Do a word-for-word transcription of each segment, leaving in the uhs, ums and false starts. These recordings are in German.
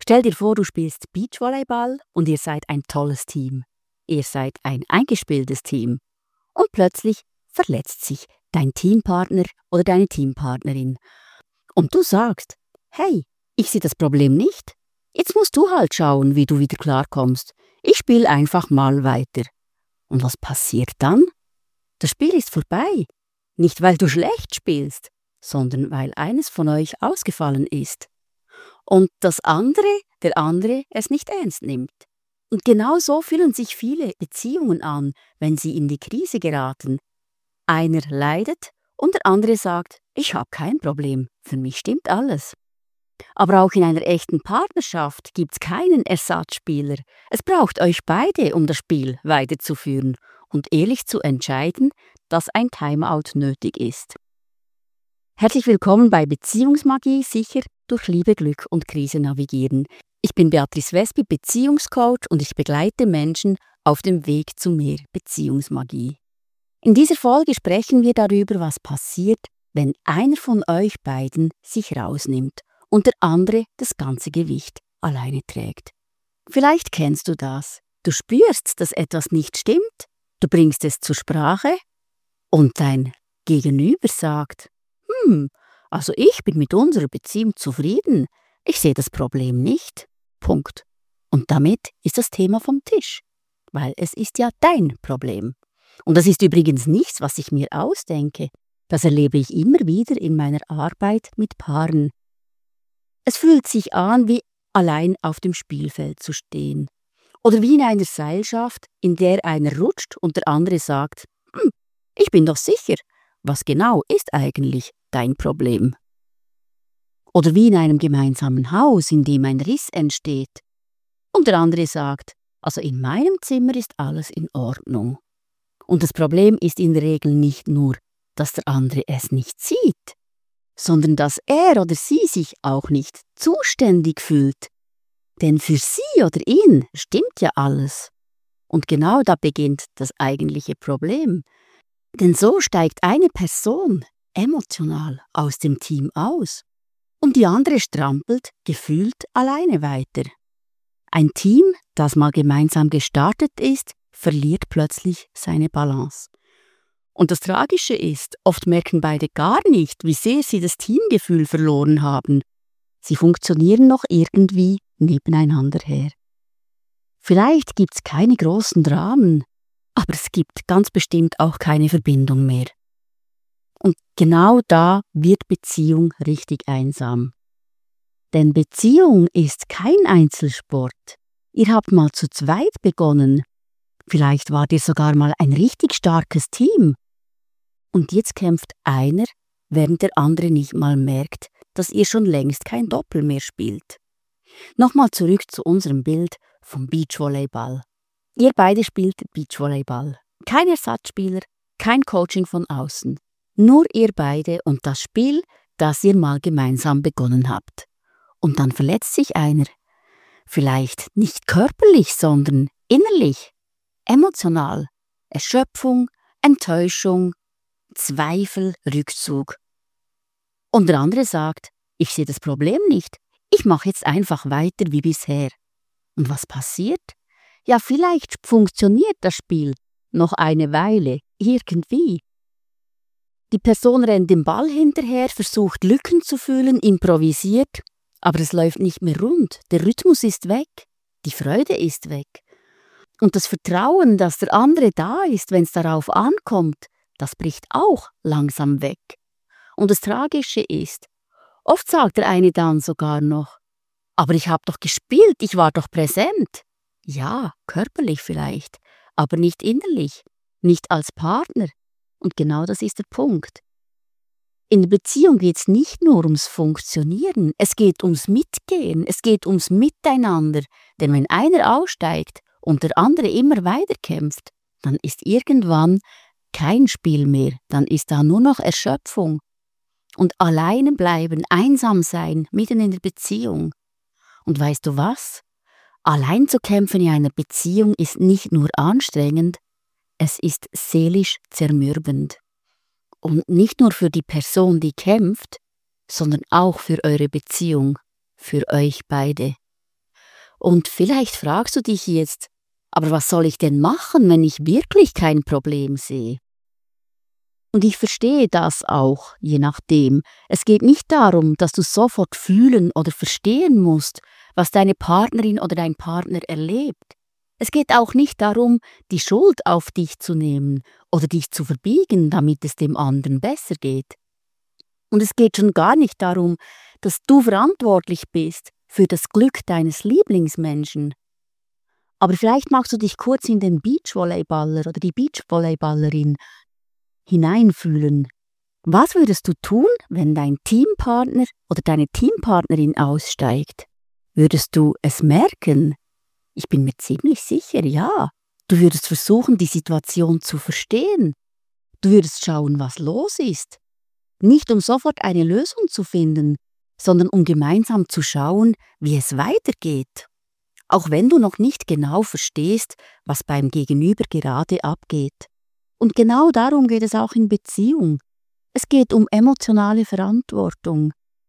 Stell dir vor, du spielst Beachvolleyball und ihr seid ein tolles Team. Ihr seid ein eingespieltes Team. Und plötzlich verletzt sich dein Teampartner oder deine Teampartnerin. Und du sagst, hey, ich sehe das Problem nicht. Jetzt musst du halt schauen, wie du wieder klarkommst. Ich spiele einfach mal weiter. Und was passiert dann? Das Spiel ist vorbei. Nicht, weil du schlecht spielst, sondern weil eines von euch ausgefallen ist. Und das andere, der andere, es nicht ernst nimmt. Und genau so fühlen sich viele Beziehungen an, wenn sie in die Krise geraten. Einer leidet und der andere sagt, ich habe kein Problem, für mich stimmt alles. Aber auch in einer echten Partnerschaft gibt es keinen Ersatzspieler. Es braucht euch beide, um das Spiel weiterzuführen und ehrlich zu entscheiden, dass ein Timeout nötig ist. Herzlich willkommen bei Beziehungsmagie, sicher durch Liebe, Glück und Krise navigieren. Ich bin Beatrice Wesby, Beziehungscoach und ich begleite Menschen auf dem Weg zu mehr Beziehungsmagie. In dieser Folge sprechen wir darüber, was passiert, wenn einer von euch beiden sich rausnimmt und der andere das ganze Gewicht alleine trägt. Vielleicht kennst du das. Du spürst, dass etwas nicht stimmt, du bringst es zur Sprache und dein Gegenüber sagt, hm, also ich bin mit unserer Beziehung zufrieden, ich sehe das Problem nicht. Punkt. Und damit ist das Thema vom Tisch, weil es ist ja dein Problem. Und das ist übrigens nichts, was ich mir ausdenke. Das erlebe ich immer wieder in meiner Arbeit mit Paaren. Es fühlt sich an, wie allein auf dem Spielfeld zu stehen. Oder wie in einer Seilschaft, in der einer rutscht und der andere sagt, hm, ich bin doch sicher, was genau ist eigentlich dein Problem? Oder wie in einem gemeinsamen Haus, in dem ein Riss entsteht. Und der andere sagt, also in meinem Zimmer ist alles in Ordnung. Und das Problem ist in der Regel nicht nur, dass der andere es nicht sieht, sondern dass er oder sie sich auch nicht zuständig fühlt. Denn für sie oder ihn stimmt ja alles. Und genau da beginnt das eigentliche Problem. Denn so steigt eine Person emotional aus dem Team aus und die andere strampelt gefühlt alleine weiter. Ein Team, das mal gemeinsam gestartet ist, verliert plötzlich seine Balance. Und das Tragische ist, oft merken beide gar nicht, wie sehr sie das Teamgefühl verloren haben. Sie funktionieren noch irgendwie nebeneinander her. Vielleicht gibt es keine großen Dramen, aber es gibt ganz bestimmt auch keine Verbindung mehr. Und genau da wird Beziehung richtig einsam. Denn Beziehung ist kein Einzelsport. Ihr habt mal zu zweit begonnen. Vielleicht wart ihr sogar mal ein richtig starkes Team. Und jetzt kämpft einer, während der andere nicht mal merkt, dass ihr schon längst kein Doppel mehr spielt. Nochmal zurück zu unserem Bild vom Beachvolleyball. Ihr beide spielt Beachvolleyball. Kein Ersatzspieler, kein Coaching von außen. Nur ihr beide und das Spiel, das ihr mal gemeinsam begonnen habt. Und dann verletzt sich einer. Vielleicht nicht körperlich, sondern innerlich, emotional. Erschöpfung, Enttäuschung, Zweifel, Rückzug. Und der andere sagt, ich sehe das Problem nicht. Ich mache jetzt einfach weiter wie bisher. Und was passiert? Ja, vielleicht funktioniert das Spiel noch eine Weile, irgendwie. Die Person rennt dem Ball hinterher, versucht Lücken zu füllen, improvisiert, aber es läuft nicht mehr rund. Der Rhythmus ist weg, die Freude ist weg. Und das Vertrauen, dass der andere da ist, wenn es darauf ankommt, das bricht auch langsam weg. Und das Tragische ist, oft sagt der eine dann sogar noch, aber ich habe doch gespielt, ich war doch präsent. Ja, körperlich vielleicht, aber nicht innerlich, nicht als Partner. Und genau das ist der Punkt. In der Beziehung geht es nicht nur ums Funktionieren, es geht ums Mitgehen, es geht ums Miteinander. Denn wenn einer aussteigt und der andere immer weiter kämpft, dann ist irgendwann kein Spiel mehr, dann ist da nur noch Erschöpfung. Und alleine bleiben, einsam sein, mitten in der Beziehung. Und weißt du was? Allein zu kämpfen in einer Beziehung ist nicht nur anstrengend, es ist seelisch zermürbend. Und nicht nur für die Person, die kämpft, sondern auch für eure Beziehung, für euch beide. Und vielleicht fragst du dich jetzt, aber was soll ich denn machen, wenn ich wirklich kein Problem sehe? Und ich verstehe das auch, je nachdem. Es geht nicht darum, dass du sofort fühlen oder verstehen musst, was deine Partnerin oder dein Partner erlebt. Es geht auch nicht darum, die Schuld auf dich zu nehmen oder dich zu verbiegen, damit es dem anderen besser geht. Und es geht schon gar nicht darum, dass du verantwortlich bist für das Glück deines Lieblingsmenschen. Aber vielleicht magst du dich kurz in den Beachvolleyballer oder die Beachvolleyballerin hineinfühlen. Was würdest du tun, wenn dein Teampartner oder deine Teampartnerin aussteigt? Würdest du es merken? Ich bin mir ziemlich sicher, ja. Du würdest versuchen, die Situation zu verstehen. Du würdest schauen, was los ist. Nicht um sofort eine Lösung zu finden, sondern um gemeinsam zu schauen, wie es weitergeht. Auch wenn du noch nicht genau verstehst, was beim Gegenüber gerade abgeht. Und genau darum geht es auch in Beziehung. Es geht um emotionale Verantwortung.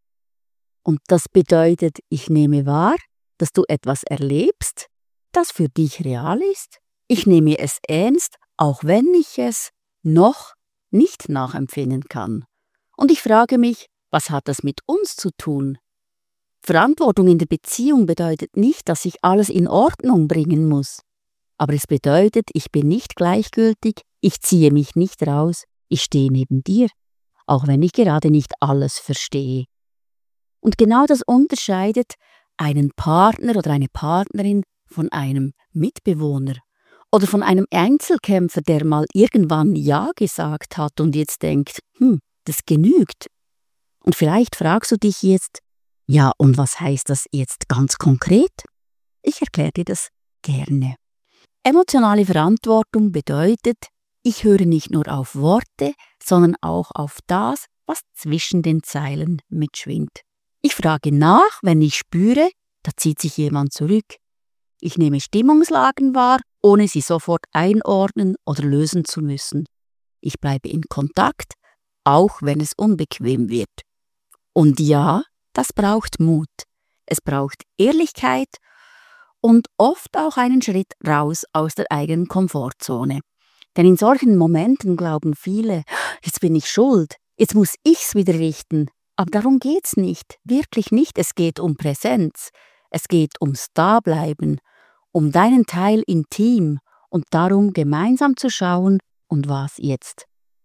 Und das bedeutet, ich nehme wahr, dass du etwas erlebst, das für dich real ist. Ich nehme es ernst, auch wenn ich es noch nicht nachempfinden kann. Und ich frage mich, was hat das mit uns zu tun? Verantwortung in der Beziehung bedeutet nicht, dass ich alles in Ordnung bringen muss. Aber es bedeutet, ich bin nicht gleichgültig, ich ziehe mich nicht raus, ich stehe neben dir, auch wenn ich gerade nicht alles verstehe. Und genau das unterscheidet einen Partner oder eine Partnerin von einem Mitbewohner oder von einem Einzelkämpfer, der mal irgendwann Ja gesagt hat und jetzt denkt, hm, das genügt. Und vielleicht fragst du dich jetzt, ja, und was heißt das jetzt ganz konkret? Ich erkläre dir das gerne. Emotionale Verantwortung bedeutet, ich höre nicht nur auf Worte, sondern auch auf das, was zwischen den Zeilen mitschwingt. Ich frage nach, wenn ich spüre, da zieht sich jemand zurück. Ich nehme Stimmungslagen wahr, ohne sie sofort einordnen oder lösen zu müssen. Ich bleibe in Kontakt, auch wenn es unbequem wird. Und ja, das braucht Mut. Es braucht Ehrlichkeit und oft auch einen Schritt raus aus der eigenen Komfortzone. Denn in solchen Momenten glauben viele, jetzt bin ich schuld, jetzt muss ich's wieder richten. Aber darum geht's nicht, wirklich nicht. Es geht um Präsenz, es geht ums Dableiben, um deinen Teil im Team und darum, gemeinsam zu schauen, und was jetzt.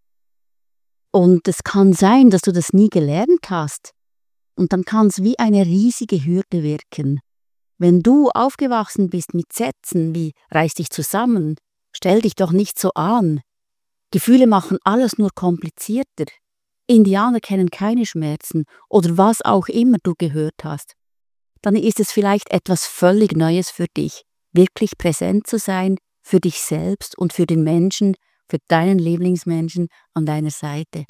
Und es kann sein, dass du das nie gelernt hast. Und dann kann es wie eine riesige Hürde wirken. Wenn du aufgewachsen bist mit Sätzen wie reiß dich zusammen, stell dich doch nicht so an. Gefühle machen alles nur komplizierter. Indianer kennen keine Schmerzen oder was auch immer du gehört hast. Dann ist es vielleicht etwas völlig Neues für dich, wirklich präsent zu sein für dich selbst und für den Menschen, für deinen Lieblingsmenschen an deiner Seite.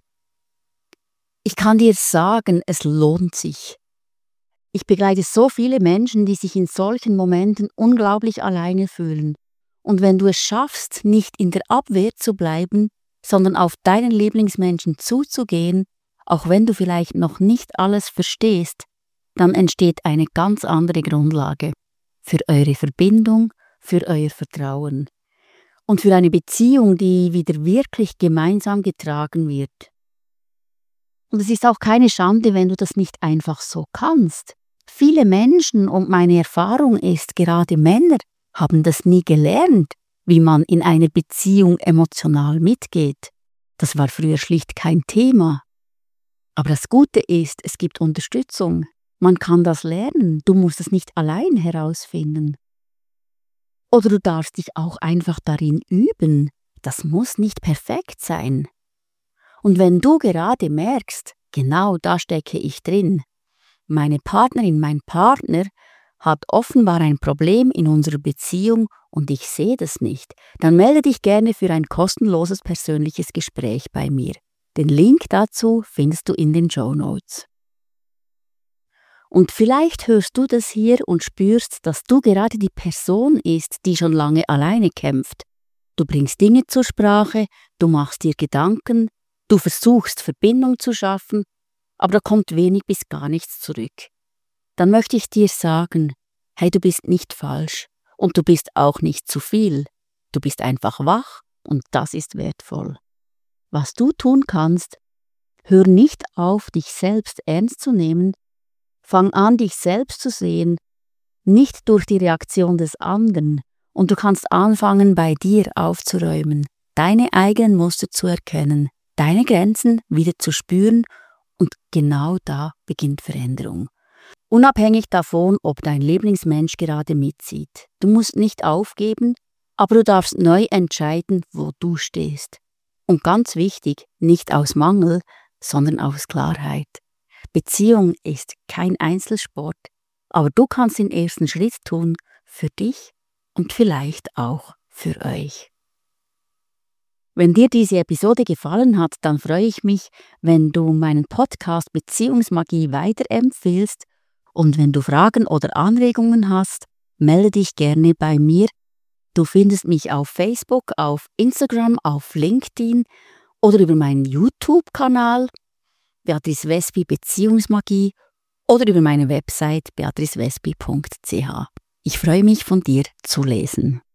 Ich kann dir sagen, es lohnt sich. Ich begleite so viele Menschen, die sich in solchen Momenten unglaublich alleine fühlen. Und wenn du es schaffst, nicht in der Abwehr zu bleiben, sondern auf deinen Lieblingsmenschen zuzugehen, auch wenn du vielleicht noch nicht alles verstehst, dann entsteht eine ganz andere Grundlage für eure Verbindung, für euer Vertrauen und für eine Beziehung, die wieder wirklich gemeinsam getragen wird. Und es ist auch keine Schande, wenn du das nicht einfach so kannst. Viele Menschen, und meine Erfahrung ist, gerade Männer haben das nie gelernt, wie man in einer Beziehung emotional mitgeht. Das war früher schlicht kein Thema. Aber das Gute ist, es gibt Unterstützung. Man kann das lernen, du musst es nicht allein herausfinden. Oder du darfst dich auch einfach darin üben. Das muss nicht perfekt sein. Und wenn du gerade merkst, genau da stecke ich drin, meine Partnerin, mein Partner hat offenbar ein Problem in unserer Beziehung und ich sehe das nicht, dann melde dich gerne für ein kostenloses persönliches Gespräch bei mir. Den Link dazu findest du in den Shownotes. Und vielleicht hörst du das hier und spürst, dass du gerade die Person ist, die schon lange alleine kämpft. Du bringst Dinge zur Sprache, du machst dir Gedanken, du versuchst Verbindung zu schaffen, aber da kommt wenig bis gar nichts zurück. Dann möchte ich dir sagen, Hey, du bist nicht falsch und du bist auch nicht zu viel. Du bist einfach wach und das ist wertvoll. Was du tun kannst, hör nicht auf, dich selbst ernst zu nehmen, fang an, dich selbst zu sehen, nicht durch die Reaktion des anderen, und du kannst anfangen, bei dir aufzuräumen, deine eigenen Muster zu erkennen, deine Grenzen wieder zu spüren, und genau da beginnt Veränderung. Unabhängig davon, ob dein Lieblingsmensch gerade mitzieht. Du musst nicht aufgeben, aber du darfst neu entscheiden, wo du stehst. Und ganz wichtig, nicht aus Mangel, sondern aus Klarheit. Beziehung ist kein Einzelsport, aber du kannst den ersten Schritt tun für dich und vielleicht auch für euch. Wenn dir diese Episode gefallen hat, dann freue ich mich, wenn du meinen Podcast Beziehungsmagie weiterempfiehlst, und wenn du Fragen oder Anregungen hast, melde dich gerne bei mir. Du findest mich auf Facebook, auf Instagram, auf LinkedIn oder über meinen YouTube-Kanal Beatrice Wesby Beziehungsmagie oder über meine Website beatrice wesby punkt c h. Ich freue mich, von dir zu lesen.